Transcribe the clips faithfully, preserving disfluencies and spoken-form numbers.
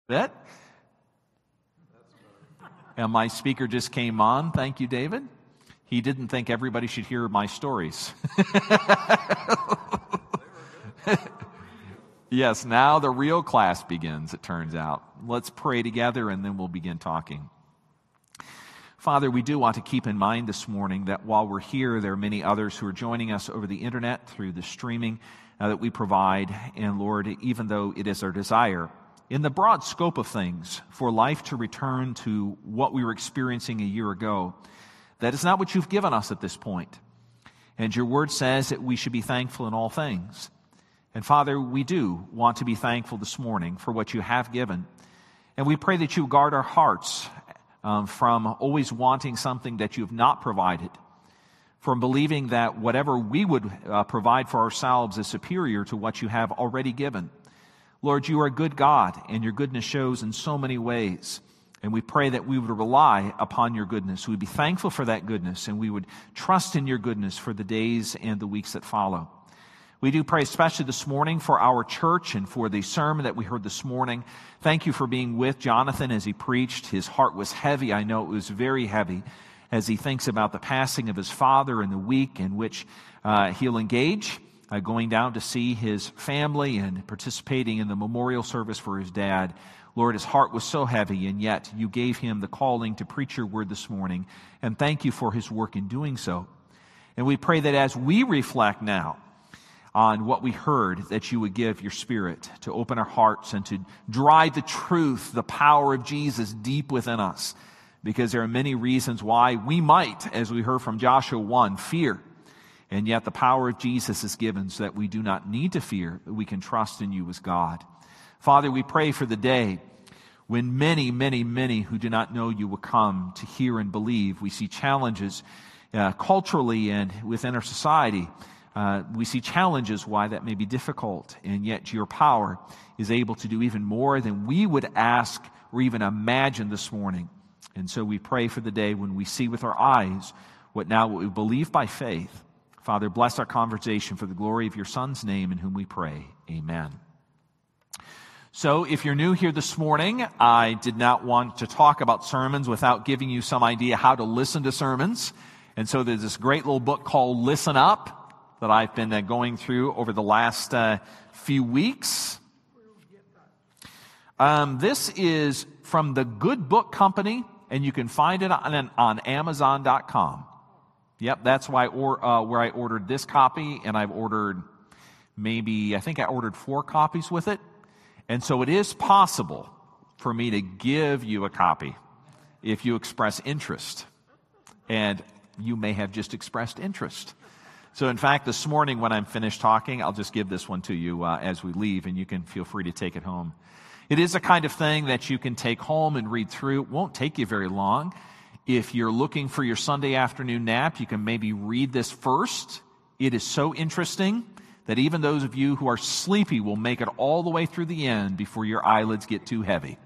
Bit. And my speaker just came on. Thank you, David. He didn't think everybody should hear my stories. Yes, now the real class begins, it turns out. Let's pray together and then we'll begin talking. Father, we do want to keep in mind this morning that while we're here, there are many others who are joining us over the internet through the streaming uh, that we provide. And Lord, even though it is our desire, in the broad scope of things, for life to return to what we were experiencing a year ago, that is not what you've given us at this point. And your word says that we should be thankful in all things. And Father, we do want to be thankful this morning for what you have given. And we pray that you guard our hearts um, from always wanting something that you have not provided, from believing that whatever we would uh, provide for ourselves is superior to what you have already given. Lord, you are a good God, and your goodness shows in so many ways. And we pray that we would rely upon your goodness. We'd be thankful for that goodness, and we would trust in your goodness for the days and the weeks that follow. We do pray especially this morning for our church and for the sermon that we heard this morning. Thank you for being with Jonathan as he preached. His heart was heavy. I know it was very heavy as he thinks about the passing of his father and the week in which uh, he'll engage, uh, going down to see his family and participating in the memorial service for his dad. Lord, his heart was so heavy, and yet you gave him the calling to preach your word this morning. And thank you for his work in doing so. And we pray that as we reflect now on what we heard, that you would give your Spirit to open our hearts and to drive the truth, the power of Jesus deep within us. Because there are many reasons why we might, as we heard from Joshua one, fear. And yet the power of Jesus is given so that we do not need to fear, but we can trust in you as God. Father, we pray for the day when many, many, many who do not know you will come to hear and believe. We see challenges uh, culturally and within our society. Uh, we see challenges why that may be difficult, and yet your power is able to do even more than we would ask or even imagine this morning. And so we pray for the day when we see with our eyes what now what we believe by faith. Father, bless our conversation for the glory of your Son's name, in whom we pray. Amen. So if you're new here this morning, I did not want to talk about sermons without giving you some idea how to listen to sermons. And so there's this great little book called Listen Up that I've been uh, going through over the last uh, few weeks. Um, this is from the Good Book Company, and you can find it on, on Amazon dot com. Yep, that's why or, uh, where I ordered this copy, and I've ordered maybe, I think I ordered four copies with it. And so it is possible for me to give you a copy if you express interest. And you may have just expressed interest. So in fact, this morning when I'm finished talking, I'll just give this one to you uh, as we leave, and you can feel free to take it home. It is a kind of thing that you can take home and read through. It won't take you very long. If you're looking for your Sunday afternoon nap, you can maybe read this first. It is so interesting that even those of you who are sleepy will make it all the way through the end before your eyelids get too heavy.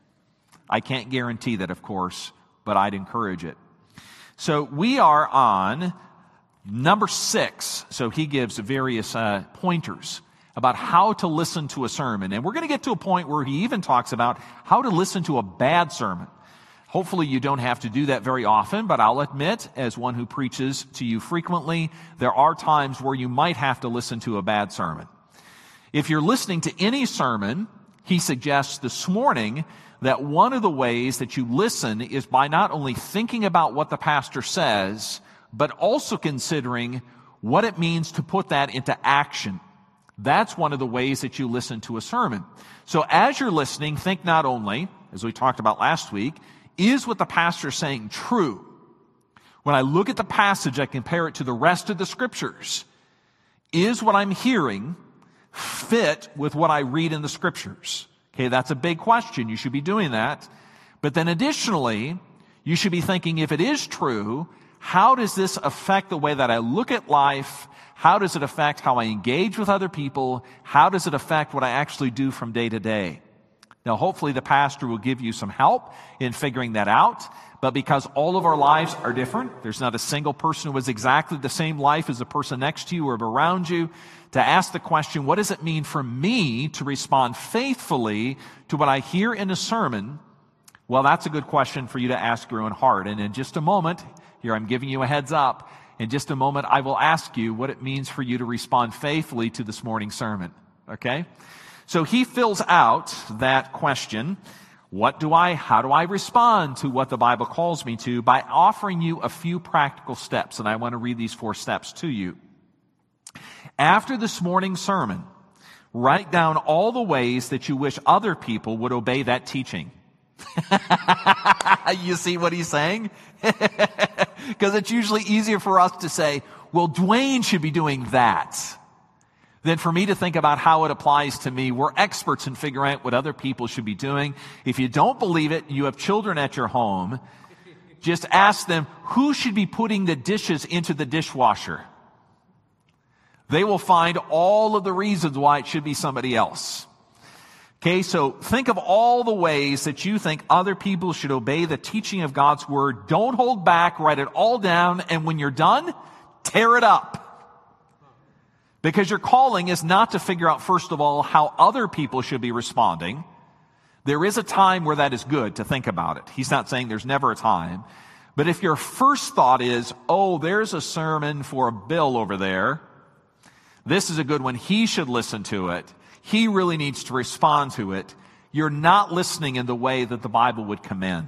I can't guarantee that, of course, but I'd encourage it. So we are on number six. So he gives various uh, pointers about how to listen to a sermon. And we're going to get to a point where he even talks about how to listen to a bad sermon. Hopefully you don't have to do that very often, but I'll admit, as one who preaches to you frequently, there are times where you might have to listen to a bad sermon. If you're listening to any sermon, he suggests this morning that one of the ways that you listen is by not only thinking about what the pastor says, but also considering what it means to put that into action. That's one of the ways that you listen to a sermon. So as you're listening, think not only, as we talked about last week, is what the pastor is saying true? When I look at the passage, I compare it to the rest of the scriptures. Is what I'm hearing fit with what I read in the scriptures? Okay, that's a big question. You should be doing that. But then additionally, you should be thinking, if it is true, how does this affect the way that I look at life? How does it affect how I engage with other people? How does it affect what I actually do from day to day? Now, hopefully the pastor will give you some help in figuring that out. But because all of our lives are different, there's not a single person who has exactly the same life as the person next to you or around you, to ask the question, what does it mean for me to respond faithfully to what I hear in a sermon? Well, that's a good question for you to ask your own heart. And in just a moment, here I'm giving you a heads up, in just a moment I will ask you what it means for you to respond faithfully to this morning's sermon. Okay? So he fills out that question, what do I, how do I respond to what the Bible calls me to, by offering you a few practical steps. And I want to read these four steps to you. After this morning's sermon, write down all the ways that you wish other people would obey that teaching. You see what he's saying? Because it's usually easier for us to say, well, Dwayne should be doing that, than for me to think about how it applies to me. We're experts in figuring out what other people should be doing. If you don't believe it, you have children at your home, just ask them, who should be putting the dishes into the dishwasher? They will find all of the reasons why it should be somebody else. Okay, so think of all the ways that you think other people should obey the teaching of God's Word. Don't hold back, write it all down, and when you're done, tear it up. Because your calling is not to figure out, first of all, how other people should be responding. There is a time where that is good to think about it. He's not saying there's never a time. But if your first thought is, oh, there's a sermon for Bill over there, this is a good one, he should listen to it, he really needs to respond to it, you're not listening in the way that the Bible would commend.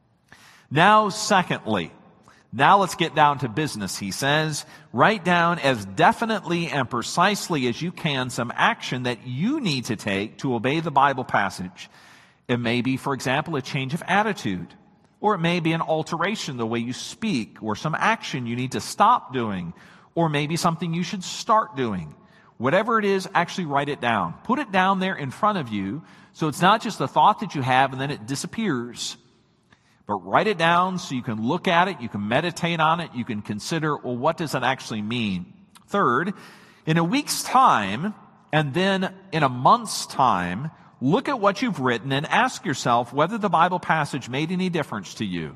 Now, secondly, now let's get down to business, he says. Write down as definitely and precisely as you can some action that you need to take to obey the Bible passage. It may be, for example, a change of attitude, or it may be an alteration the way you speak, or some action you need to stop doing, or maybe something you should start doing. Whatever it is, actually write it down. Put it down there in front of you, so it's not just a thought that you have and then it disappears. But write it down so you can look at it, you can meditate on it, you can consider, well, what does that actually mean? Third, in a week's time, and then in a month's time, look at what you've written and ask yourself whether the Bible passage made any difference to you.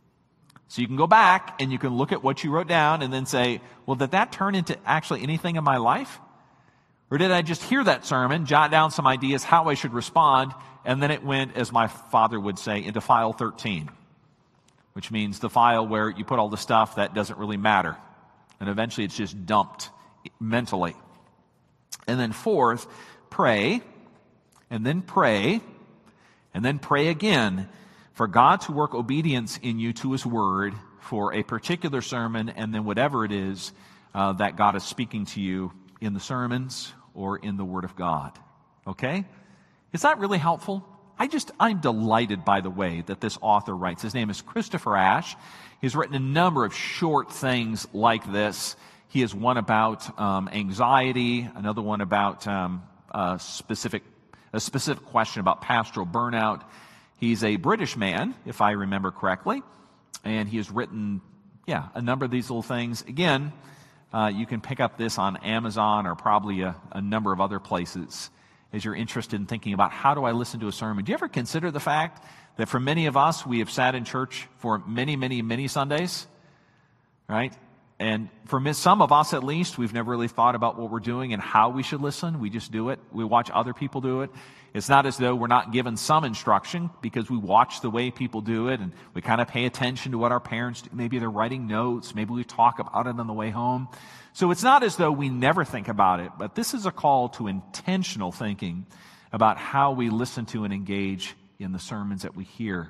So you can go back and you can look at what you wrote down and then say, well, did that turn into actually anything in my life? Or did I just hear that sermon, jot down some ideas how I should respond, and then it went, as my father would say, into file thirteen, which means the file where you put all the stuff that doesn't really matter. And eventually it's just dumped mentally. And then fourth, pray, and then pray, and then pray again for God to work obedience in you to His Word for a particular sermon, and then whatever it is uh, that God is speaking to you in the sermons or in the Word of God. Okay? Is that really helpful? I just, I'm delighted by the way that this author writes. His name is Christopher Ash. He's written a number of short things like this. He has one about um, anxiety, another one about um, a specific, a specific question about pastoral burnout. He's a British man, if I remember correctly, and he has written, yeah, a number of these little things. Again, uh, you can pick up this on Amazon or probably a, a number of other places as you're interested in thinking about how do I listen to a sermon. Do you ever consider the fact that for many of us, we have sat in church for many, many, many Sundays, right? And for some of us, at least, we've never really thought about what we're doing and how we should listen. We just do it. We watch other people do it. It's not as though we're not given some instruction because we watch the way people do it and we kind of pay attention to what our parents do. Maybe they're writing notes. Maybe we talk about it on the way home. So it's not as though we never think about it, but this is a call to intentional thinking about how we listen to and engage in the sermons that we hear.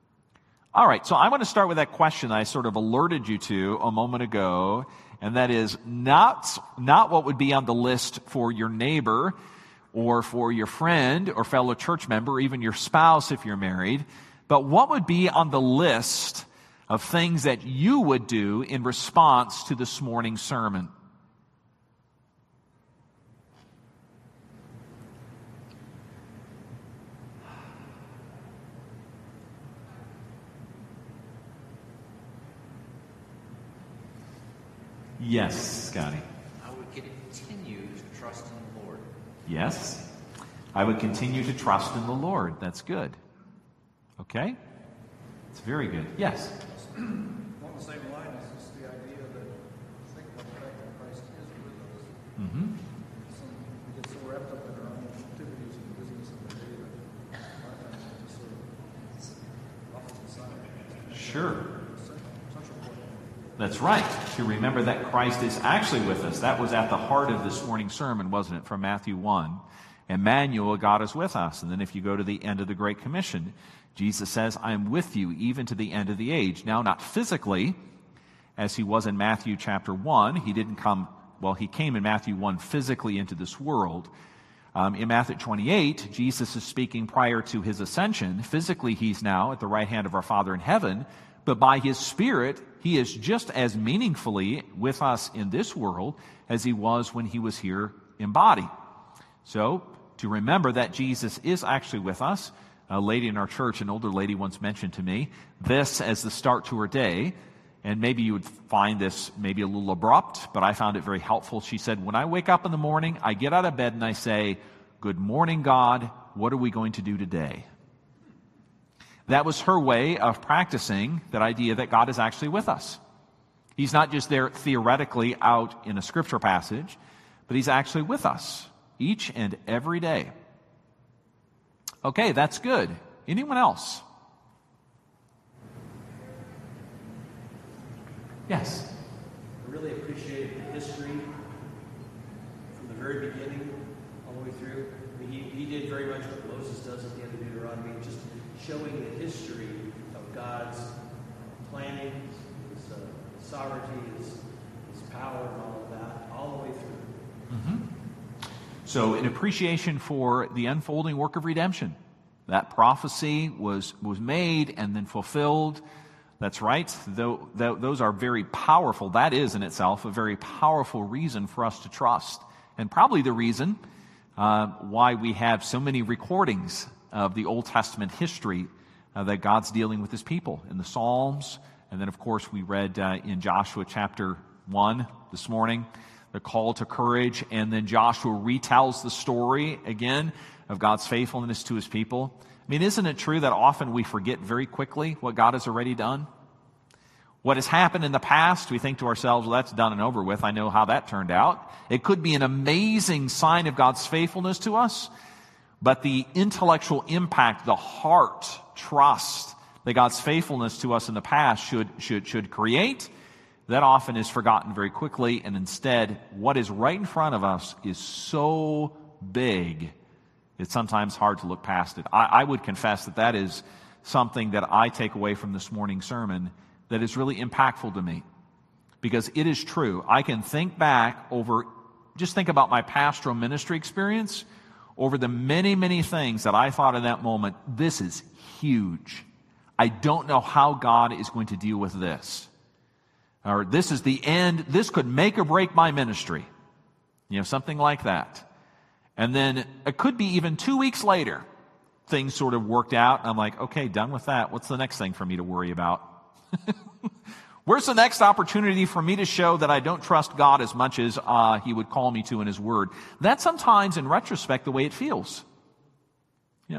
All right, so I want to start with that question I sort of alerted you to a moment ago, and that is not, not what would be on the list for your neighbor or for your friend or fellow church member, or even your spouse if you're married, but what would be on the list of things that you would do in response to this morning's sermon. Yes, Scotty. I would continue to trust in the Lord. Yes. I would continue to trust in the Lord. That's good. Okay? It's very good. Yes? Along the same line is just the idea that think about the fact that Christ is with us. Mm-hmm. Some, we get so wrapped up in our own activities and business of the day that our time is just sort of off to the side. Sure. Central point. That's right. To remember that Christ is actually with us. That was at the heart of this morning's sermon, wasn't it, from Matthew one. Emmanuel, God is with us. And then if you go to the end of the Great Commission, Jesus says, I am with you even to the end of the age. Now, not physically, as he was in Matthew chapter one. He didn't come, well, he came in Matthew one physically into this world. Um, in Matthew twenty-eight, Jesus is speaking prior to his ascension. Physically, he's now at the right hand of our Father in heaven. But by his Spirit, he is just as meaningfully with us in this world as he was when he was here in body. So, to remember that Jesus is actually with us, a lady in our church, an older lady once mentioned to me, this as the start to her day, and maybe you would find this maybe a little abrupt, but I found it very helpful. She said, when I wake up in the morning, I get out of bed and I say, good morning, God, what are we going to do today? That was her way of practicing that idea that God is actually with us. He's not just there theoretically out in a scripture passage, but he's actually with us each and every day. Okay, that's good. Anyone else? Yes? I really appreciate the history from the very beginning all the way through. I mean, he, he did very much what Moses does at the end of Deuteronomy, just showing the history of God's planning, his uh, sovereignty, his, his power, and all of that, all the way through. Mm-hmm. So an appreciation for the unfolding work of redemption. That prophecy was, was made and then fulfilled. That's right. Though, those are very powerful. That is in itself a very powerful reason for us to trust. And probably the reason uh, why we have so many recordings of the Old Testament history uh, that God's dealing with his people in the Psalms. And then, of course, we read uh, in Joshua chapter one this morning, the call to courage, and then Joshua retells the story again of God's faithfulness to his people. I mean, isn't it true that often we forget very quickly what God has already done? What has happened in the past, we think to ourselves, well, that's done and over with. I know how that turned out. It could be an amazing sign of God's faithfulness to us, but the intellectual impact, the heart, trust that God's faithfulness to us in the past should, should, should create, that often is forgotten very quickly, and instead, what is right in front of us is so big, it's sometimes hard to look past it. I, I would confess that that is something that I take away from this morning's sermon that is really impactful to me. Because it is true. I can think back over, just think about my pastoral ministry experience, over the many, many things that I thought in that moment, this is huge. I don't know how God is going to deal with this. Or this is the end, this could make or break my ministry. You know, something like that. And then it could be even two weeks later, things sort of worked out. And I'm like, okay, done with that. What's the next thing for me to worry about? Where's the next opportunity for me to show that I don't trust God as much as uh, he would call me to in his word? That's sometimes, in retrospect, the way it feels. Yep.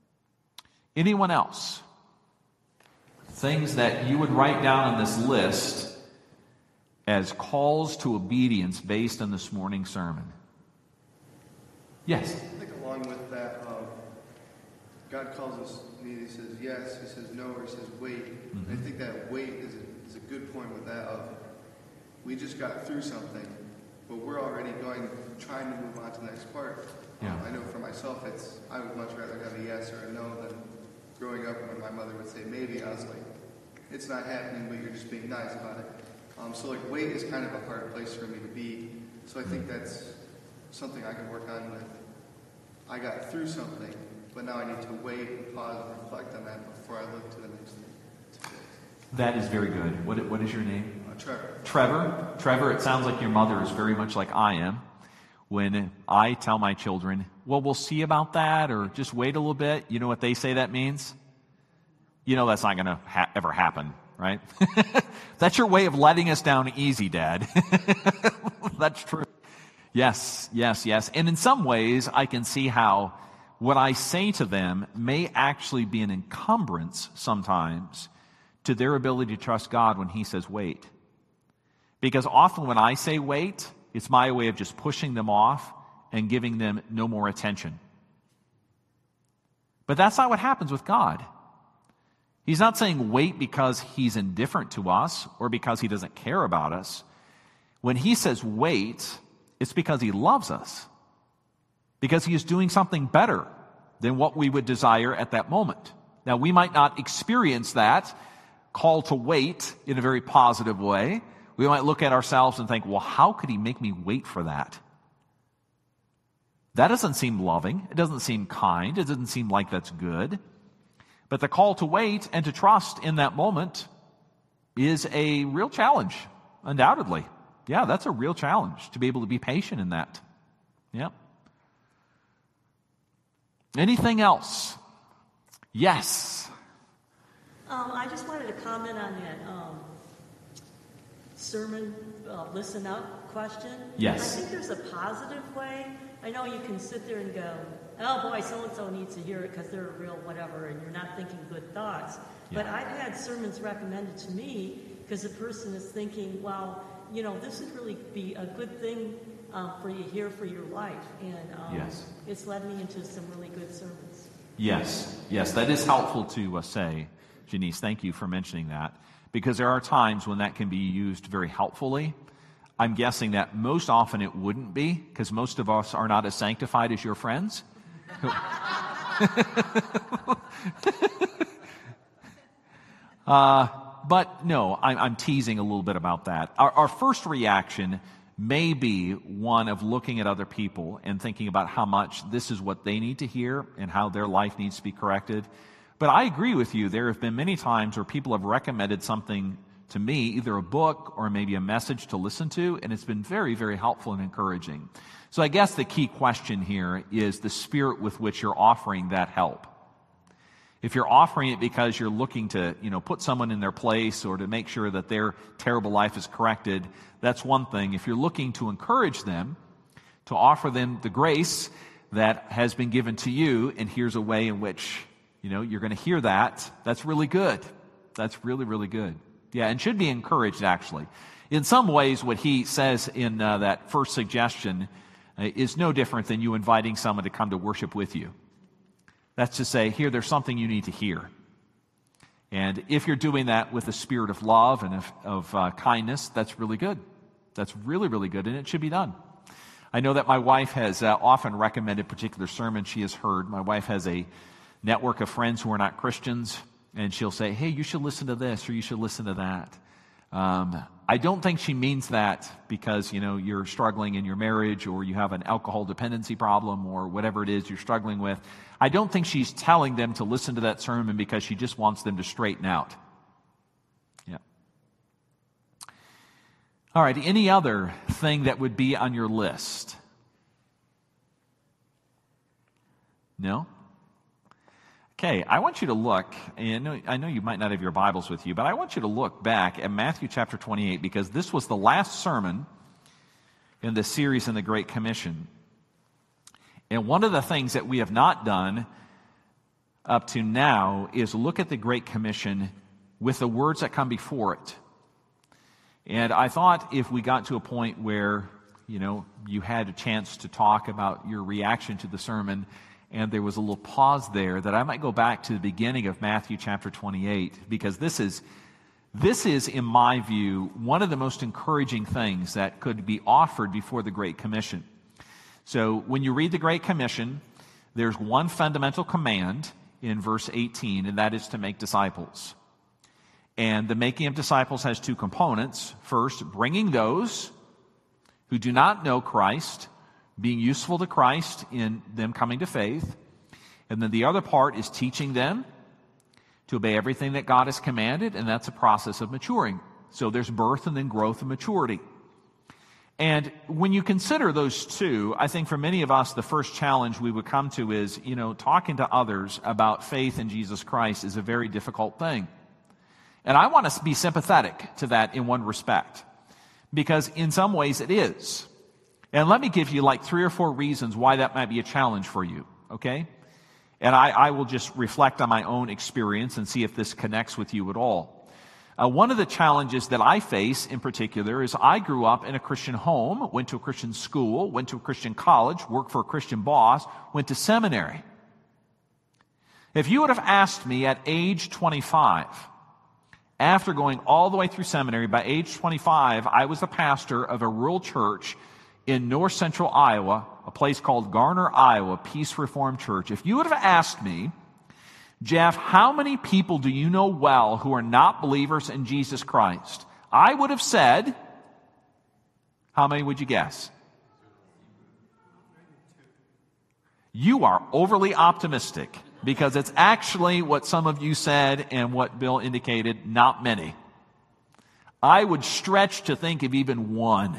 Anyone else? Things that you would write down on this list as calls to obedience based on this morning's sermon. Yes? I think along with that, uh, God calls us, he says yes, he says no, or he says wait. Mm-hmm. And I think that wait is a, is a good point with that of, we just got through something, but we're already going, trying to move on to the next part. Yeah. Um, I know for myself, it's, I would much rather have a yes or a no than growing up when my mother would say maybe. I was like, it's not happening, but you're just being nice about it. Um, so like wait is kind of a hard place for me to be. So I think that's something I can work on with. I got through something, but now I need to wait and pause and reflect on that before I look to the next thing. That is very good. What, what is your name? Uh, Trevor. Trevor? Trevor, it sounds like your mother is very much like I am. When I tell my children, well, we'll see about that, or just wait a little bit, you know what they say that means? You know that's not going to ha- ever happen, right? That's your way of letting us down easy, Dad. That's true. Yes, yes, yes. And in some ways, I can see how what I say to them may actually be an encumbrance sometimes to their ability to trust God when He says wait. Because often when I say wait, it's my way of just pushing them off and giving them no more attention. But that's not what happens with God. He's not saying wait because He's indifferent to us or because He doesn't care about us. When He says wait, it's because He loves us. Because He is doing something better than what we would desire at that moment. Now, we might not experience that call to wait in a very positive way. We might look at ourselves and think, well, how could He make me wait for that? That doesn't seem loving. It doesn't seem kind. It doesn't seem like that's good. But the call to wait and to trust in that moment is a real challenge, undoubtedly. Yeah, that's a real challenge, to be able to be patient in that. Yeah. Anything else? Yes. Um, I just wanted to comment on that um, sermon, uh, listen up question. Yes. I think there's a positive way. I know you can sit there and go, oh boy, so-and-so needs to hear it because they're a real whatever, and you're not thinking good thoughts. Yeah. But I've had sermons recommended to me because the person is thinking, well, you know, this would really be a good thing um, for you here for your life. And um, Yes. it's led me into some really good sermons. Yes, yes, that is helpful to uh, say, Janice. Thank you for mentioning that, because there are times when that can be used very helpfully. I'm guessing that most often it wouldn't be, because most of us are not as sanctified as your friends. uh, but no, I'm, I'm teasing a little bit about that. Our, our first reaction may be one of looking at other people and thinking about how much this is what they need to hear and how their life needs to be corrected. But I agree with you. There have been many times where people have recommended something to me, either a book or maybe a message to listen to, and it's been very, very helpful and encouraging. So I guess the key question here is the spirit with which you're offering that help. If you're offering it because you're looking to, you know, put someone in their place or to make sure that their terrible life is corrected, that's one thing. If you're looking to encourage them, to offer them the grace that has been given to you, and here's a way in which, you know, you're going to hear that, that's really good. That's really, really good. Yeah, and should be encouraged, actually. In some ways, what he says in uh, that first suggestion uh, is no different than you inviting someone to come to worship with you. That's to say, here, there's something you need to hear. And if you're doing that with a spirit of love and of, of uh, kindness, that's really good. That's really, really good, and it should be done. I know that my wife has uh, often recommended particular sermons she has heard. My wife has a network of friends who are not Christians, and she'll say, hey, you should listen to this or you should listen to that. Um, I don't think she means that because, you know, you're struggling in your marriage or you have an alcohol dependency problem or whatever it is you're struggling with. I don't think she's telling them to listen to that sermon because she just wants them to straighten out. Yeah. All right, any other thing that would be on your list? No? Okay, I want you to look, and I know, I know you might not have your Bibles with you, but I want you to look back at Matthew chapter twenty-eight, because this was the last sermon in the series in the Great Commission. And one of the things that we have not done up to now is look at the Great Commission with the words that come before it. And I thought if we got to a point where, you know, you had a chance to talk about your reaction to the sermon, and there was a little pause there, that I might go back to the beginning of Matthew chapter twenty-eight, because this is, this is, in my view, one of the most encouraging things that could be offered before the Great Commission. So when you read the Great Commission, there's one fundamental command in verse eighteen, and that is to make disciples. And the making of disciples has two components. First, bringing those who do not know Christ, being useful to Christ in them coming to faith. And then the other part is teaching them to obey everything that God has commanded, and that's a process of maturing. So there's birth and then growth and maturity. And when you consider those two, I think for many of us, the first challenge we would come to is, you know, talking to others about faith in Jesus Christ is a very difficult thing. And I want to be sympathetic to that in one respect, because in some ways it is. And let me give you like three or four reasons why that might be a challenge for you, okay? And I, I will just reflect on my own experience and see if this connects with you at all. Uh, one of the challenges that I face in particular is I grew up in a Christian home, went to a Christian school, went to a Christian college, worked for a Christian boss, went to seminary. If you would have asked me at age twenty-five, after going all the way through seminary, by age twenty-five, I was the pastor of a rural church in north central Iowa, a place called Garner, Iowa, Peace Reformed Church. If you would have asked me, Jeff, how many people do you know well who are not believers in Jesus Christ? I would have said, how many would you guess? You are overly optimistic, because it's actually what some of you said and what Bill indicated, not many. I would stretch to think of even one.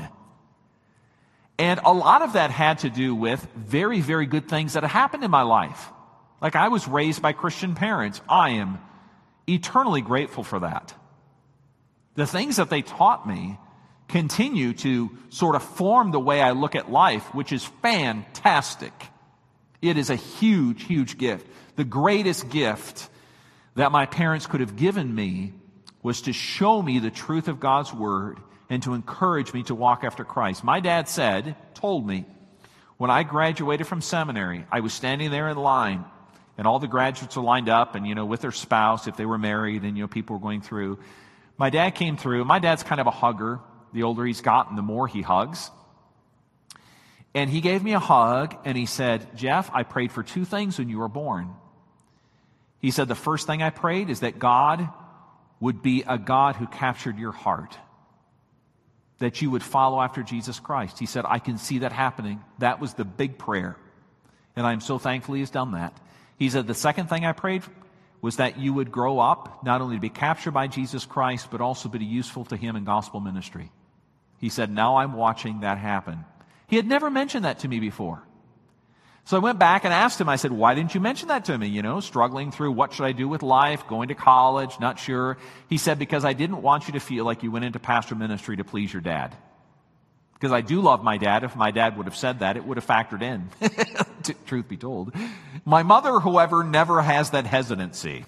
And a lot of that had to do with very, very good things that had happened in my life. Like, I was raised by Christian parents. I am eternally grateful for that. The things that they taught me continue to sort of form the way I look at life, which is fantastic. It is a huge, huge gift. The greatest gift that my parents could have given me was to show me the truth of God's Word and to encourage me to walk after Christ. My dad said, told me, when I graduated from seminary, I was standing there in line, and all the graduates were lined up, and, you know, with their spouse, if they were married, and, you know, people were going through. My dad came through. My dad's kind of a hugger. The older he's gotten, the more he hugs. And he gave me a hug, and he said, Jeff, I prayed for two things when you were born. He said, the first thing I prayed is that God would be a God who captured your heart, that you would follow after Jesus Christ. He said, I can see that happening. That was the big prayer, and I'm so thankful He has done that. He said, the second thing I prayed was that you would grow up, not only to be captured by Jesus Christ, but also be useful to Him in gospel ministry. He said, now I'm watching that happen. He had never mentioned that to me before. So I went back and asked him, I said, why didn't you mention that to me? You know, struggling through what should I do with life, going to college, not sure. He said, because I didn't want you to feel like you went into pastoral ministry to please your dad. Because I do love my dad. If my dad would have said that, it would have factored in, truth be told. My mother, however, never has that hesitancy.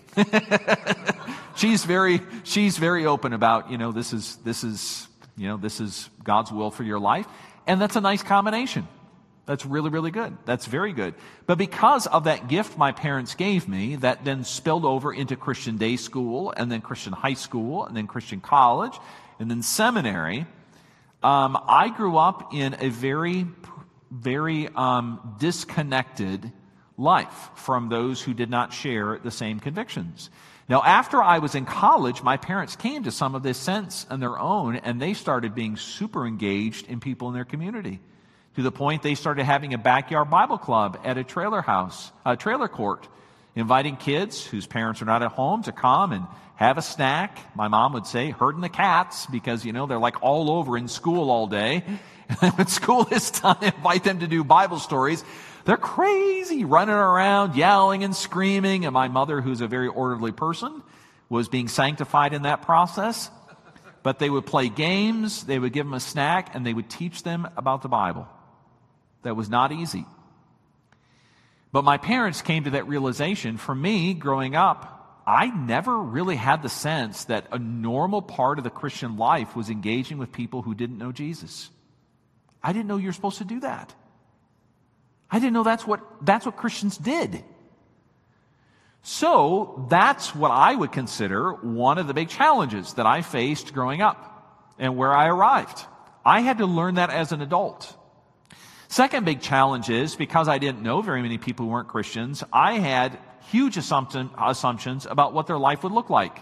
she's very, she's very open about, you know, this is, this is, you know, this is God's will for your life. And that's a nice combination. That's really, really good. That's very good. But because of that gift my parents gave me, that then spilled over into Christian day school, and then Christian high school, and then Christian college, and then seminary, um, I grew up in a very, very um, disconnected life from those who did not share the same convictions. Now, after I was in college, my parents came to some of this sense on their own, and they started being super engaged in people in their community, to the point they started having a backyard Bible club at a trailer house, a trailer court, inviting kids whose parents are not at home to come and have a snack. My mom would say, herding the cats, because, you know, they're like all over in school all day. And then when school is done, invite them to do Bible stories. They're crazy, running around, yelling and screaming. And my mother, who's a very orderly person, was being sanctified in that process. But they would play games, they would give them a snack, and they would teach them about the Bible. That was not easy. But my parents came to that realization. For me, growing up, I never really had the sense that a normal part of the Christian life was engaging with people who didn't know Jesus. I didn't know you're supposed to do that. I didn't know that's what, that's what Christians did. So that's what I would consider one of the big challenges that I faced growing up and where I arrived. I had to learn that as an adult. Second big challenge is, because I didn't know very many people who weren't Christians, I had huge assumption, assumptions about what their life would look like.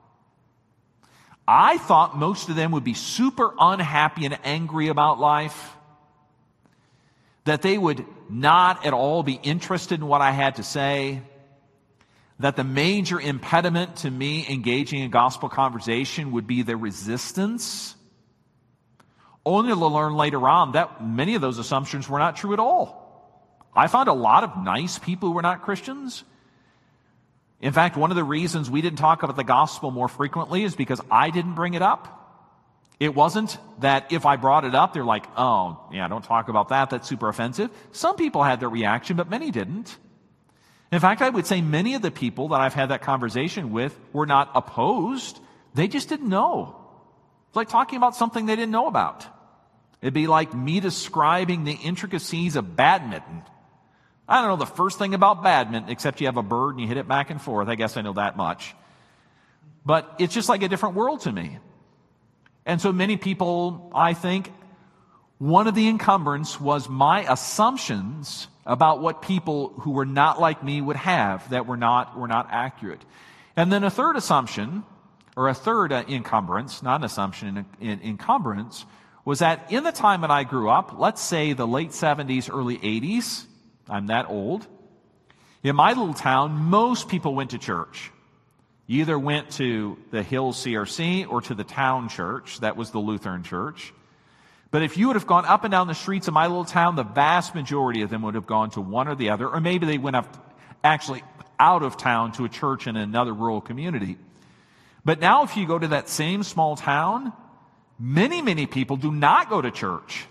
I thought most of them would be super unhappy and angry about life, that they would not at all be interested in what I had to say, that the major impediment to me engaging in gospel conversation would be their resistance. Only to learn later on that many of those assumptions were not true at all. I found a lot of nice people who were not Christians. In fact, one of the reasons we didn't talk about the gospel more frequently is because I didn't bring it up. It wasn't that if I brought it up, they're like, oh, yeah, don't talk about that. That's super offensive. Some people had their reaction, but many didn't. In fact, I would say many of the people that I've had that conversation with were not opposed. They just didn't know. It's like talking about something they didn't know about. It'd be like me describing the intricacies of badminton. I don't know the first thing about badminton, except you have a bird and you hit it back and forth. I guess I know that much. But it's just like a different world to me. And so many people, I think, one of the encumbrance was my assumptions about what people who were not like me would have that were not, were not accurate. And then a third assumption, or a third uh, encumbrance, not an assumption, an, an encumbrance, was that in the time that I grew up, let's say the late seventies, early eighties, I'm that old, in my little town, most people went to church. You either went to the Hills C R C or to the town church. That was the Lutheran church. But if you would have gone up and down the streets of my little town, the vast majority of them would have gone to one or the other, or maybe they went up actually out of town to a church in another rural community. But now if you go to that same small town, many, many people do not go to church.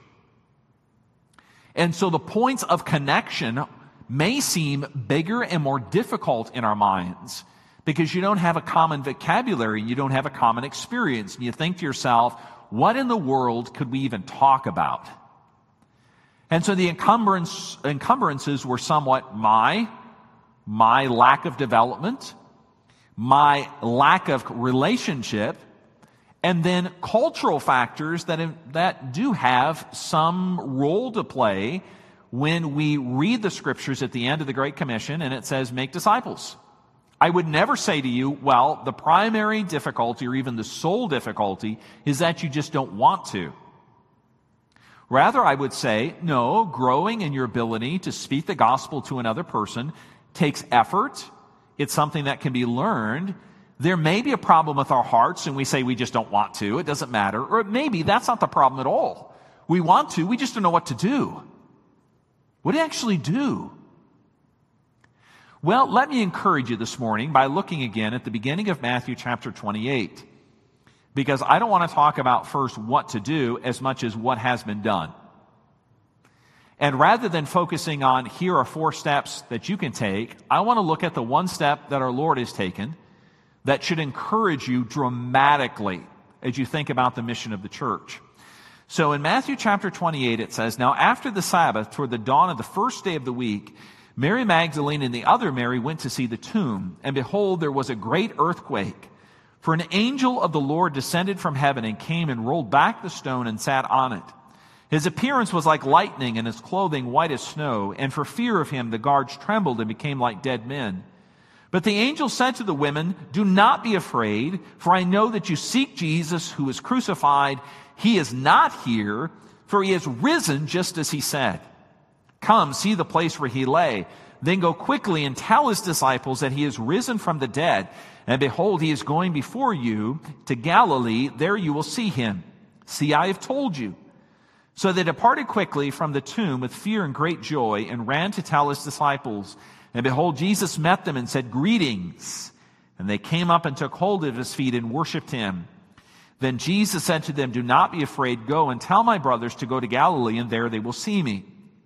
And so the points of connection may seem bigger and more difficult in our minds because you don't have a common vocabulary, you don't have a common experience, and you think to yourself, what in the world could we even talk about? And so the encumbrance, encumbrances were somewhat my, my lack of development, my lack of relationship, and then cultural factors that, that do have some role to play when we read the scriptures at the end of the Great Commission and it says, make disciples. I would never say to you, well, the primary difficulty or even the sole difficulty is that you just don't want to. Rather, I would say, no, growing in your ability to speak the gospel to another person takes effort. It's something that can be learned. There may be a problem with our hearts and we say we just don't want to. It doesn't matter. Or maybe that's not the problem at all. We want to, we just don't know what to do. What do you actually do? Well, let me encourage you this morning by looking again at the beginning of Matthew chapter twenty-eight. Because I don't want to talk about first what to do as much as what has been done. And rather than focusing on here are four steps that you can take, I want to look at the one step that our Lord has taken that should encourage you dramatically as you think about the mission of the church. So in Matthew chapter twenty-eight it says, now after the Sabbath, toward the dawn of the first day of the week, Mary Magdalene and the other Mary went to see the tomb, and behold, there was a great earthquake. For an angel of the Lord descended from heaven and came and rolled back the stone and sat on it. His appearance was like lightning and his clothing white as snow, and for fear of him the guards trembled and became like dead men. But the angel said to the women, do not be afraid, for I know that you seek Jesus who was crucified. He is not here, for he has risen just as he said. Come, see the place where he lay. Then go quickly and tell his disciples that he is risen from the dead. And behold, he is going before you to Galilee. There you will see him. See, I have told you. So they departed quickly from the tomb with fear and great joy and ran to tell his disciples. And behold, Jesus met them and said, greetings. And they came up and took hold of his feet and worshipped him. Then Jesus said to them, do not be afraid. Go and tell my brothers to go to Galilee, and there they will see me.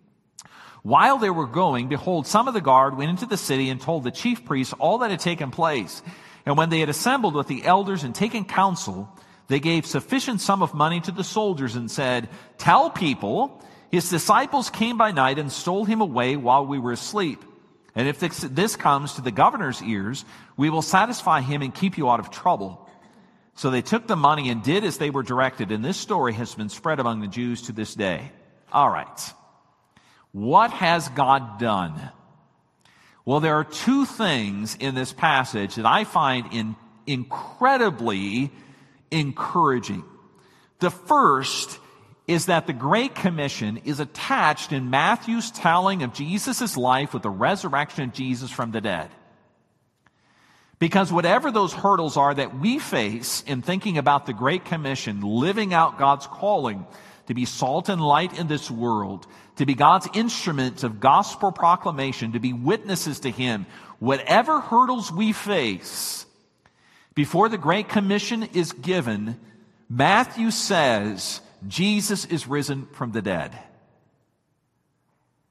While they were going, behold, some of the guard went into the city and told the chief priests all that had taken place. And when they had assembled with the elders and taken counsel, they gave sufficient sum of money to the soldiers and said, tell people, his disciples came by night and stole him away while we were asleep. And if this, this comes to the governor's ears, we will satisfy him and keep you out of trouble. So they took the money and did as they were directed. And this story has been spread among the Jews to this day. All right. What has God done? Well, there are two things in this passage that I find in, incredibly encouraging. The first is that the Great Commission is attached in Matthew's telling of Jesus' life with the resurrection of Jesus from the dead. Because whatever those hurdles are that we face in thinking about the Great Commission, living out God's calling to be salt and light in this world, to be God's instrument of gospel proclamation, to be witnesses to him, whatever hurdles we face, before the Great Commission is given, Matthew says, Jesus is risen from the dead.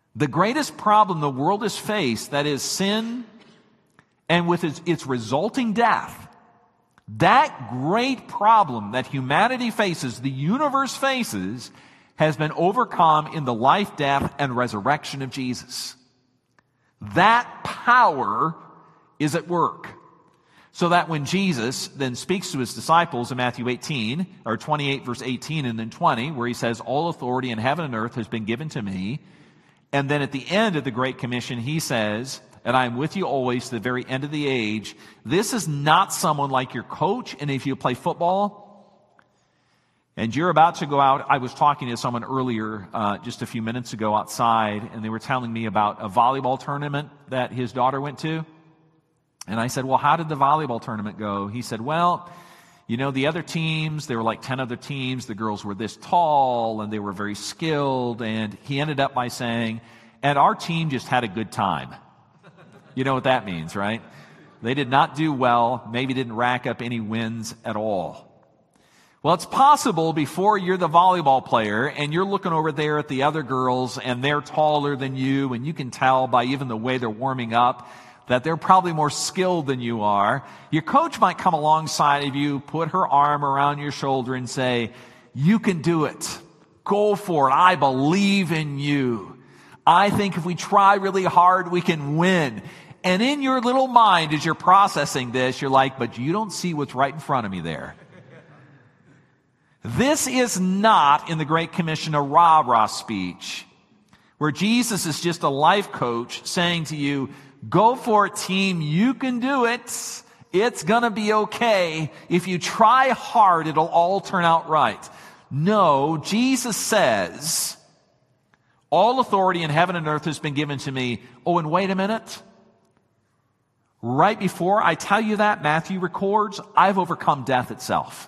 The greatest problem the world has faced, that is sin, and with its, its resulting death, that great problem that humanity faces, the universe faces, has been overcome in the life, death, and resurrection of Jesus. That power is at work. So that when Jesus then speaks to his disciples in Matthew eighteen, or twenty-eight, verse eighteen, and then twenty, where he says, all authority in heaven and earth has been given to me. And then at the end of the Great Commission, he says, and I am with you always to the very end of the age. This is not someone like your coach. And if you play football and you're about to go out, I was talking to someone earlier, uh, just a few minutes ago outside, and they were telling me about a volleyball tournament that his daughter went to. And I said, well, how did the volleyball tournament go? He said, well, you know, the other teams, there were like ten other teams. The girls were this tall and they were very skilled. And he ended up by saying, and our team just had a good time. You know what that means, right? They did not do well, maybe didn't rack up any wins at all. Well, it's possible before you're the volleyball player and you're looking over there at the other girls and they're taller than you, and you can tell by even the way they're warming up that they're probably more skilled than you are. Your coach might come alongside of you, put her arm around your shoulder and say, you can do it. Go for it. I believe in you. I think if we try really hard, we can win. And in your little mind, as you're processing this, you're like, but you don't see what's right in front of me there. This is not in the Great Commission a rah-rah speech where Jesus is just a life coach saying to you, go for it, team. You can do it. It's going to be okay. If you try hard, it'll all turn out right. No, Jesus says, all authority in heaven and earth has been given to me. Oh, and wait a minute. Right before I tell you that, Matthew records, I've overcome death itself.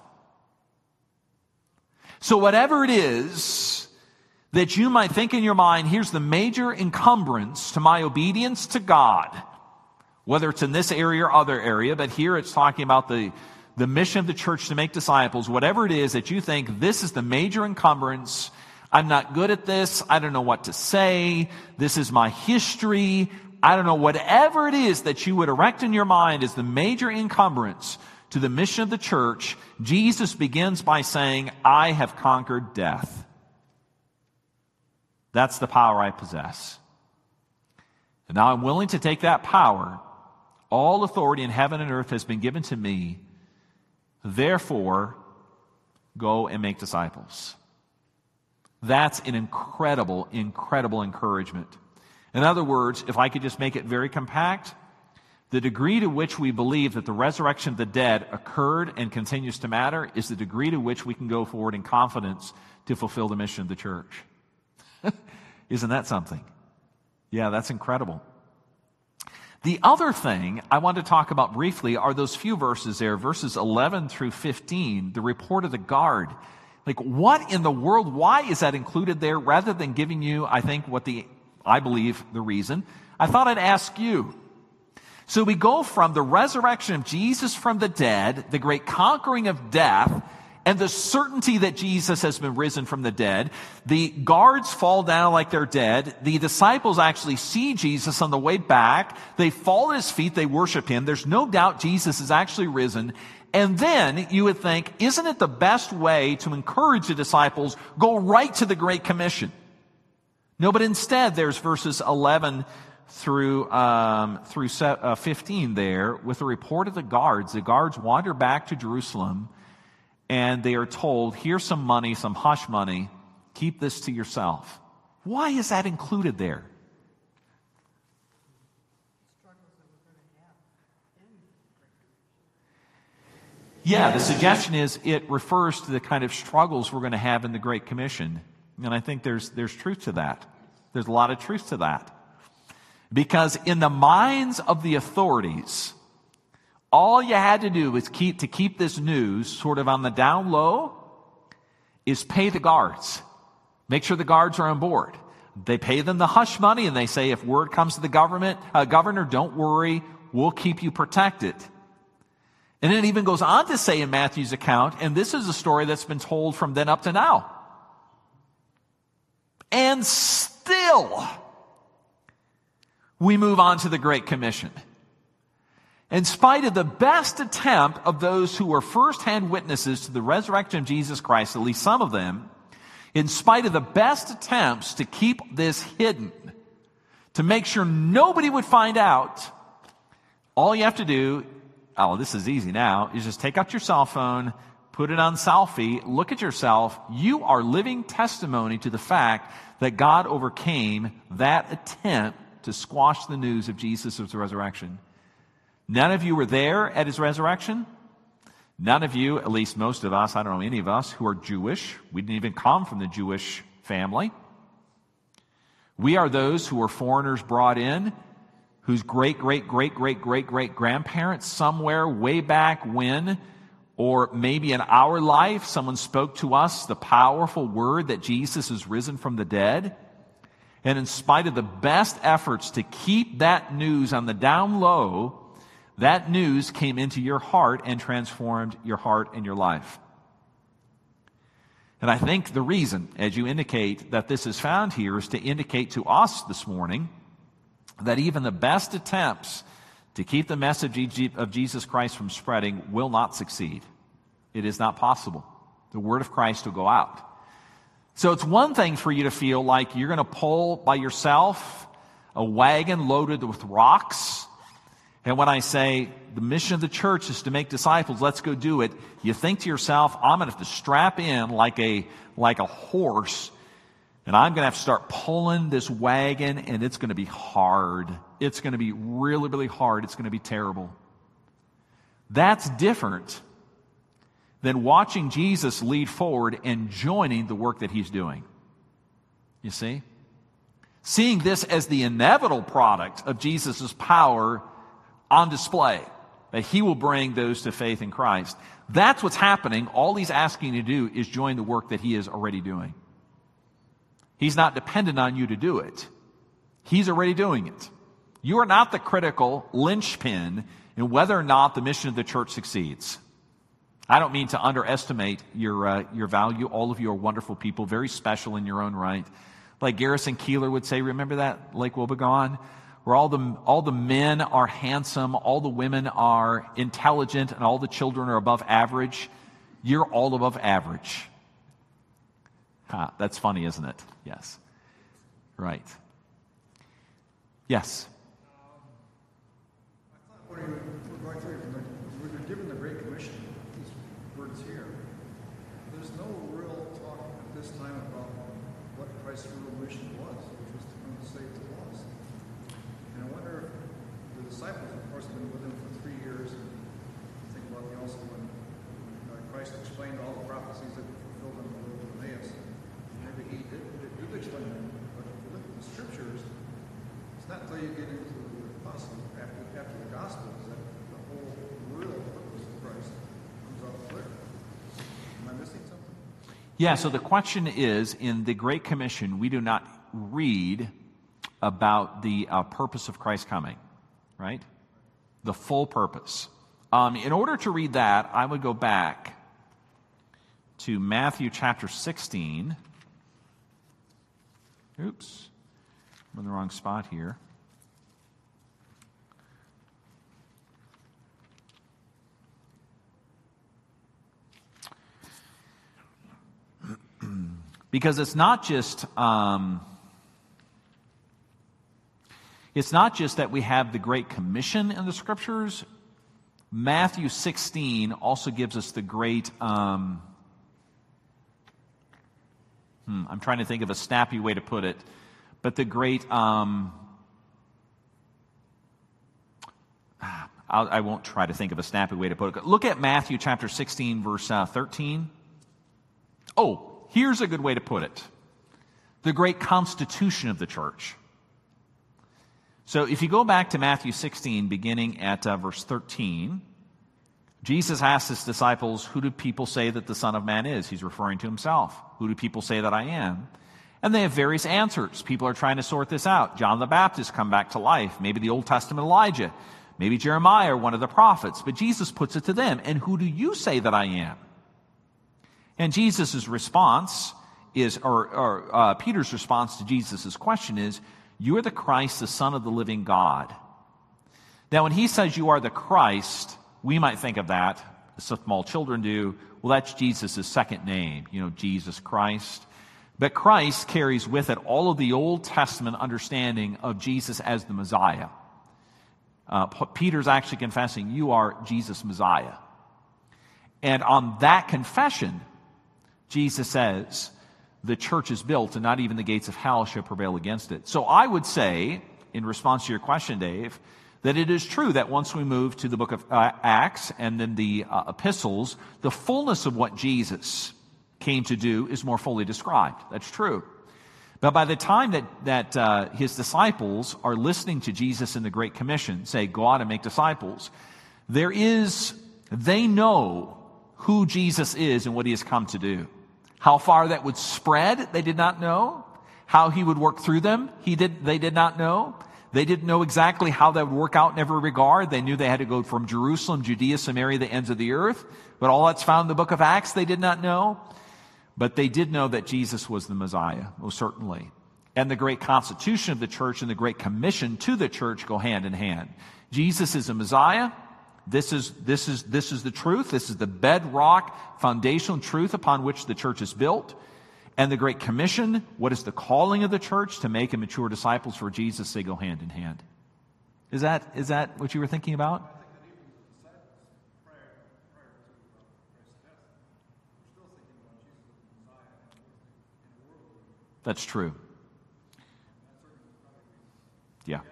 So whatever it is that you might think in your mind, here's the major encumbrance to my obedience to God, whether it's in this area or other area, but here it's talking about the, the mission of the church to make disciples. Whatever it is that you think, this is the major encumbrance, I'm not good at this, I don't know what to say, this is my history, I don't know, whatever it is that you would erect in your mind as the major encumbrance to the mission of the church, Jesus begins by saying, I have conquered death. That's the power I possess. And now I'm willing to take that power. All authority in heaven and earth has been given to me. Therefore, go and make disciples. That's an incredible, incredible encouragement. In other words, if I could just make it very compact, the degree to which we believe that the resurrection of the dead occurred and continues to matter is the degree to which we can go forward in confidence to fulfill the mission of the church. Isn't that something? Yeah, that's incredible. The other thing I want to talk about briefly are those few verses there, verses eleven through fifteen, the report of the guard. Like, what in the world, why is that included there rather than giving you, I think, what the, I believe, the reason? I thought I'd ask you. So we go from the resurrection of Jesus from the dead, the great conquering of death, and the certainty that Jesus has been risen from the dead. The guards fall down like they're dead. The disciples actually see Jesus on the way back. They fall at his feet. They worship him. There's no doubt Jesus is actually risen. And then you would think, isn't it the best way to encourage the disciples? Go right to the Great Commission. No, but instead there's verses eleven through um, through fifteen there with a report of the guards. The guards wander back to Jerusalem, and they are told, here's some money, some hush money. Keep this to yourself. Why is that included there? Yeah, the suggestion is it refers to the kind of struggles we're going to have in the Great Commission. And I think there's there's truth to that. There's a lot of truth to that. Because in the minds of the authorities, all you had to do is keep to keep this news sort of on the down low is pay the guards. Make sure the guards are on board. They pay them the hush money and they say, if word comes to the government, uh, governor, don't worry, we'll keep you protected. And it even goes on to say in Matthew's account, and this is a story that's been told from then up to now. And still, we move on to the Great Commission. In spite of the best attempt of those who were firsthand witnesses to the resurrection of Jesus Christ, at least some of them, in spite of the best attempts to keep this hidden, to make sure nobody would find out, all you have to do, oh, this is easy now, is just take out your cell phone, put it on selfie, look at yourself. You are living testimony to the fact that God overcame that attempt to squash the news of Jesus' resurrection. None of you were there at his resurrection. None of you, at least most of us, I don't know any of us, who are Jewish. We didn't even come from the Jewish family. We are those who were foreigners brought in, whose great, great, great, great, great, great grandparents somewhere way back when, or maybe in our life, someone spoke to us the powerful word that Jesus is risen from the dead. And in spite of the best efforts to keep that news on the down low, that news came into your heart and transformed your heart and your life. And I think the reason, as you indicate, that this is found here is to indicate to us this morning that even the best attempts to keep the message of Jesus Christ from spreading will not succeed. It is not possible. The word of Christ will go out. So it's one thing for you to feel like you're going to pull by yourself a wagon loaded with rocks. And when I say the mission of the church is to make disciples, let's go do it, you think to yourself, I'm going to have to strap in like a, like a horse, and I'm going to have to start pulling this wagon, and it's going to be hard. It's going to be really, really hard. It's going to be terrible. That's different than watching Jesus lead forward and joining the work that he's doing. You see? Seeing this as the inevitable product of Jesus' power on display, that he will bring those to faith in Christ. That's what's happening. All he's asking you to do is join the work that he is already doing. He's not dependent on you to do it. He's already doing it. You are not the critical linchpin in whether or not the mission of the church succeeds. I don't mean to underestimate your uh, your value. All of you are wonderful people, very special in your own right. Like Garrison Keillor would say, remember that, Lake Wobegon? Where all the, all the men are handsome, all the women are intelligent, and all the children are above average. You're all above average. Huh, that's funny, isn't it? Yes. Right. Yes. Um, I thought when you were going through, we were given the Great Commission, these words here. There's no real talk at this time about what Christ's real mission was, which was to come to save the lost. And I wonder if the disciples, of course, have been with him for three years. And think about the also when uh, Christ explained all the prophecies that were fulfilled on the road to Emmaus. Maybe he did, did explain them, but if you look at the scriptures, it's not until you get into the gospel, after, after the gospels, that the whole real purpose of Christ comes out clear. Am I missing something? Yeah, so the question is, in the Great Commission, we do not read about the uh, purpose of Christ coming, right? The full purpose. Um, in order to read that, I would go back to Matthew chapter sixteen. Oops, I'm in the wrong spot here. Because it's not just... Um, It's not just that we have the Great Commission in the Scriptures. Matthew sixteen also gives us the great... Um, hmm, I'm trying to think of a snappy way to put it. But the great... Um, I'll, I won't try to think of a snappy way to put it. Look at Matthew chapter sixteen, verse uh, thirteen. Oh, here's a good way to put it. The great constitution of the church. So if you go back to Matthew sixteen, beginning at uh, verse thirteen, Jesus asked his disciples, who do people say that the Son of Man is? He's referring to himself. Who do people say that I am? And they have various answers. People are trying to sort this out. John the Baptist come back to life. Maybe the Old Testament Elijah. Maybe Jeremiah or one of the prophets. But Jesus puts it to them. And who do you say that I am? And Jesus' response is, or, or uh, Peter's response to Jesus' question is, "You are the Christ, the Son of the living God." Now, when he says you are the Christ, we might think of that, as small children do, well, that's Jesus' second name, you know, Jesus Christ. But Christ carries with it all of the Old Testament understanding of Jesus as the Messiah. Uh, Peter's actually confessing, "You are Jesus Messiah." And on that confession, Jesus says, the church is built and not even the gates of hell shall prevail against it. So I would say, in response to your question, Dave, that it is true that once we move to the book of uh, Acts and then the uh, epistles, the fullness of what Jesus came to do is more fully described. That's true. But by the time that, that uh, his disciples are listening to Jesus in the Great Commission, say, "Go out and make disciples," there is, they know who Jesus is and what he has come to do. How far that would spread, they did not know. How he would work through them, he did, they did not know. They didn't know exactly how that would work out in every regard. They knew they had to go from Jerusalem, Judea, Samaria, the ends of the earth. But all that's found in the book of Acts, they did not know. But they did know that Jesus was the Messiah, most certainly. And the great constitution of the church and the great commission to the church go hand in hand. Jesus is a Messiah. This is, this is, this is the truth. This is the bedrock, foundational truth upon which the church is built. And the Great Commission, what is the calling of the church? To make and mature disciples for Jesus, they go hand in hand. Is that, is that what you were thinking about? I think that even the disciples, prior, prior to uh, Christ's death, were still thinking about Jesus as the Messiah in the world. That's true. Yeah.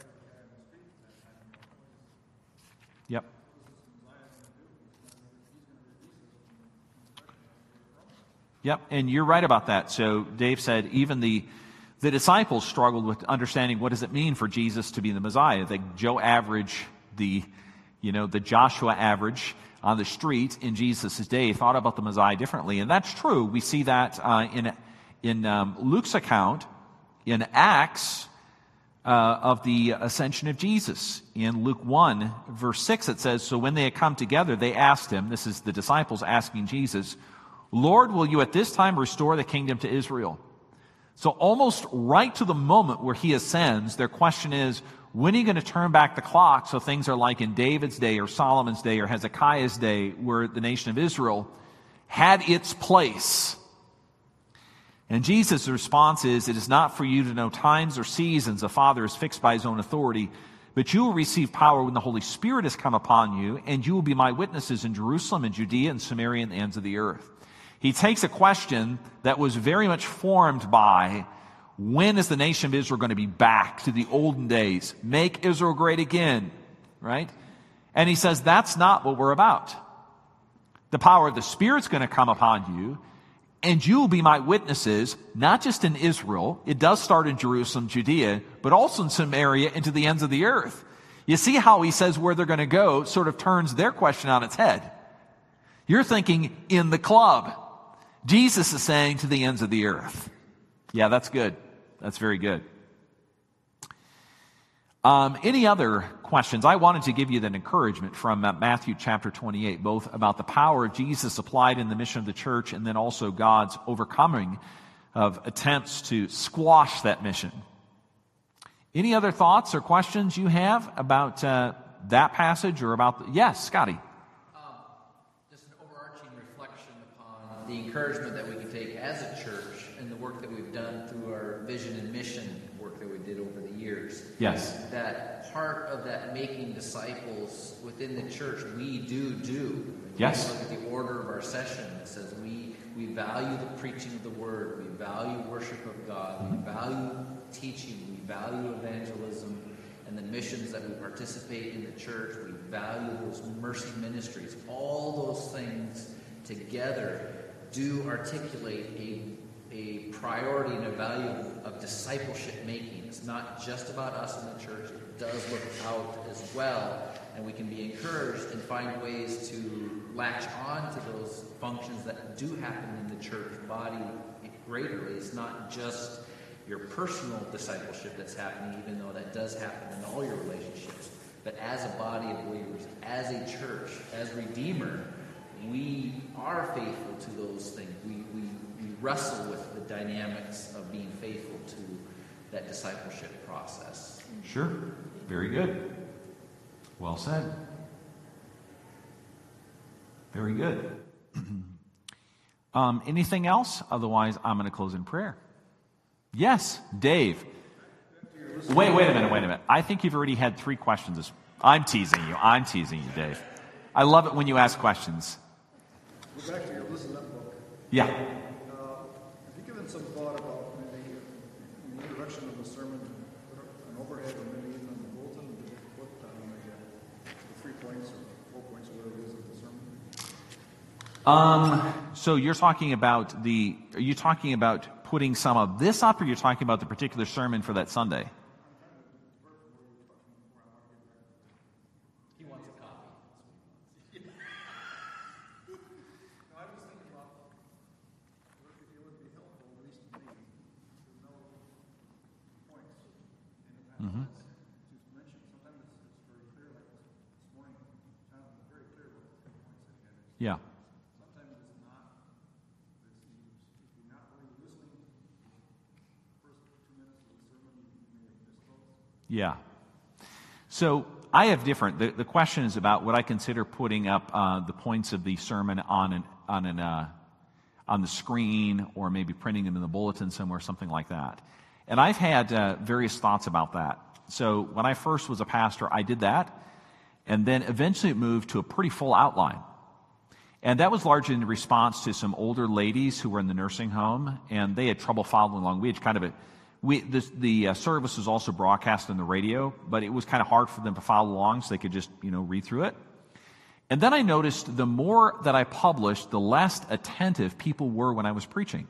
Yep. Yep, and you're right about that. So Dave said even the the disciples struggled with understanding what does it mean for Jesus to be the Messiah. The Joe average, the you know the Joshua average on the street in Jesus' day thought about the Messiah differently, and that's true. We see that uh, in in um, Luke's account in Acts. Uh, of the ascension of Jesus. In Luke one, verse six, it says, "So when they had come together, they asked him," this is the disciples asking Jesus, "Lord, will you at this time restore the kingdom to Israel?" So almost right to the moment where he ascends, their question is, when are you going to turn back the clock so things are like in David's day or Solomon's day or Hezekiah's day, where the nation of Israel had its place? And Jesus' response is, "It is not for you to know times or seasons the Father is fixed by his own authority, but you will receive power when the Holy Spirit has come upon you, and you will be my witnesses in Jerusalem and Judea and Samaria and the ends of the earth." He takes a question that was very much formed by, when is the nation of Israel going to be back to the olden days? Make Israel great again, right? And he says, that's not what we're about. The power of the Spirit's going to come upon you, and you will be my witnesses, not just in Israel. It does start in Jerusalem, Judea, but also in Samaria and to the ends of the earth. You see how he says where they're going to go sort of turns their question on its head. You're thinking in the club. Jesus is saying to the ends of the earth. Yeah, that's good. That's very good. Um, any other questions? I wanted to give you that encouragement from uh, Matthew chapter twenty-eight, both about the power of Jesus applied in the mission of the church and then also God's overcoming of attempts to squash that mission. Any other thoughts or questions you have about uh, that passage or about... The, yes, Scotty. Um, just an overarching reflection upon the encouragement that we can take as a church and the work that we've done through our vision and mission work that we did over the years. Yes. That part of that making disciples within the church, we do do. Yes. Look at the order of our session. It says we, we value the preaching of the word. We value worship of God. We value teaching. We value evangelism and the missions that we participate in the church. We value those mercy ministries. All those things together do articulate a a priority and a value of discipleship making. It's not just about us in the church. It does look out as well. And we can be encouraged and find ways to latch on to those functions that do happen in the church body greaterly. It's not just your personal discipleship that's happening, even though that does happen in all your relationships. But as a body of believers, as a church, as Redeemer, we are faithful to those things. We, we, we wrestle with the dynamics of being faithful to that discipleship process. Sure. Very good. Well said. Very good. um, anything else? Otherwise, I'm going to close in prayer. Yes, Dave. Wait, wait a minute, wait a minute. I think you've already had three questions. I'm teasing you. I'm teasing you, Dave. I love it when you ask questions. Go back to your Listen Up book. Yeah. Uh, have you given some thought about maybe in the introduction of the sermon, put an overhead or maybe even on the bulletin, put um, the, the three points or four points or whatever it is of the sermon? Um. So you're talking about the? Are you talking about putting some of this up, or you're talking about the particular sermon for that Sunday? He wants a copy. No, I was thinking about it would be helpful, at least to me, to know points in the past. Mm-hmm. Just mention, sometimes it's, it's very clear, like this morning, John was very clear about the three points that he had. Yeah. Sometimes it's not. It's, if you're not really listening, the first two minutes of the sermon, you may have missed those. Yeah. So I have different. The, the question is about would I consider putting up uh, the points of the sermon on an on an uh, on the screen, or maybe printing them in the bulletin somewhere, something like that. And I've had uh, various thoughts about that. So when I first was a pastor, I did that, and then eventually it moved to a pretty full outline. And that was largely in response to some older ladies who were in the nursing home, and they had trouble following along. We had kind of a We, the the uh, service was also broadcast on the radio, but it was kind of hard for them to follow along, so they could just, you know, read through it. And then I noticed the more that I published, the less attentive people were when I was preaching.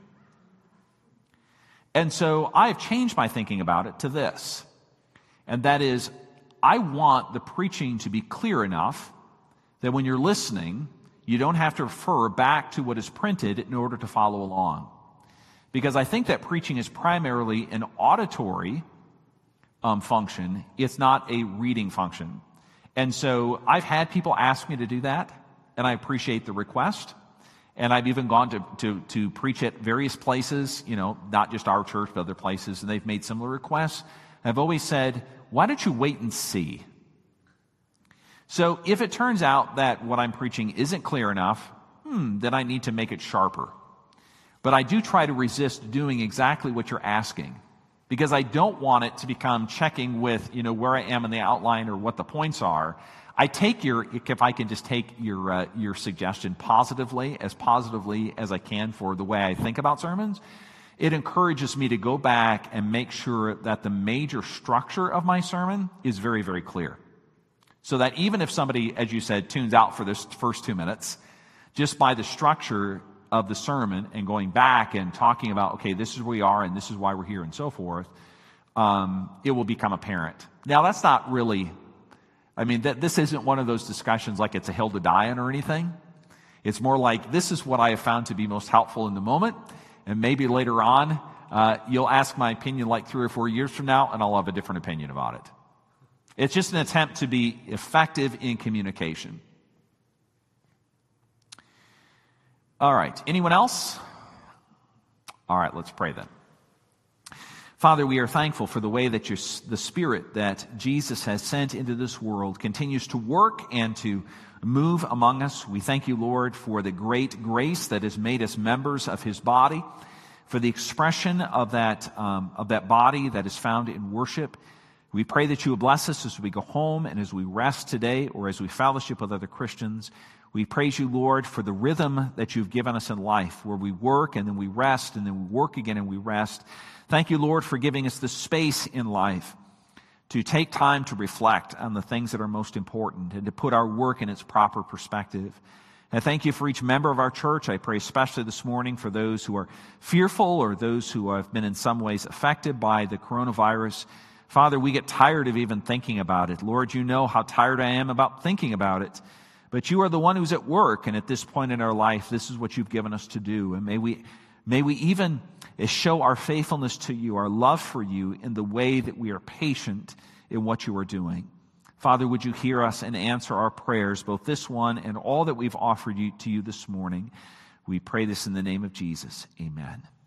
And so I've changed my thinking about it to this, and that is, I want the preaching to be clear enough that when you're listening, you don't have to refer back to what is printed in order to follow along. Because I think that preaching is primarily an auditory um, function. It's not a reading function. And so I've had people ask me to do that, and I appreciate the request. And I've even gone to, to, to preach at various places, you know, not just our church, but other places, and they've made similar requests. I've always said, why don't you wait and see? So if it turns out that what I'm preaching isn't clear enough, hmm, then I need to make it sharper. But I do try to resist doing exactly what you're asking, because I don't want it to become checking with, you know, where I am in the outline or what the points are. I take your, if I can just take your uh, your suggestion positively, as positively as I can for the way I think about sermons, it encourages me to go back and make sure that the major structure of my sermon is very, very clear. So that even if somebody, as you said, tunes out for this first two minutes, just by the structure of the sermon and going back and talking about, okay, this is where we are and this is why we're here and so forth, um, it will become apparent. Now, that's not really, I mean, that this isn't one of those discussions like it's a hill to die on or anything. It's more like, this is what I have found to be most helpful in the moment, and maybe later on, uh, you'll ask my opinion like three or four years from now, and I'll have a different opinion about it. It's just an attempt to be effective in communication. All right. Anyone else? All right, let's pray then. Father, we are thankful for the way that your, the Spirit that Jesus has sent into this world continues to work and to move among us. We thank you, Lord, for the great grace that has made us members of his body, for the expression of that, um, of that body that is found in worship. We pray that you will bless us as we go home and as we rest today, or as we fellowship with other Christians. We praise you, Lord, for the rhythm that you've given us in life, where we work and then we rest and then we work again and we rest. Thank you, Lord, for giving us the space in life to take time to reflect on the things that are most important and to put our work in its proper perspective. And thank you for each member of our church. I pray especially this morning for those who are fearful or those who have been in some ways affected by the coronavirus. Father, we get tired of even thinking about it. Lord, you know how tired I am about thinking about it. But you are the one who's at work, and at this point in our life, this is what you've given us to do. And may we, may we even show our faithfulness to you, our love for you, in the way that we are patient in what you are doing. Father, would you hear us and answer our prayers, both this one and all that we've offered you to you this morning. We pray this in the name of Jesus. Amen.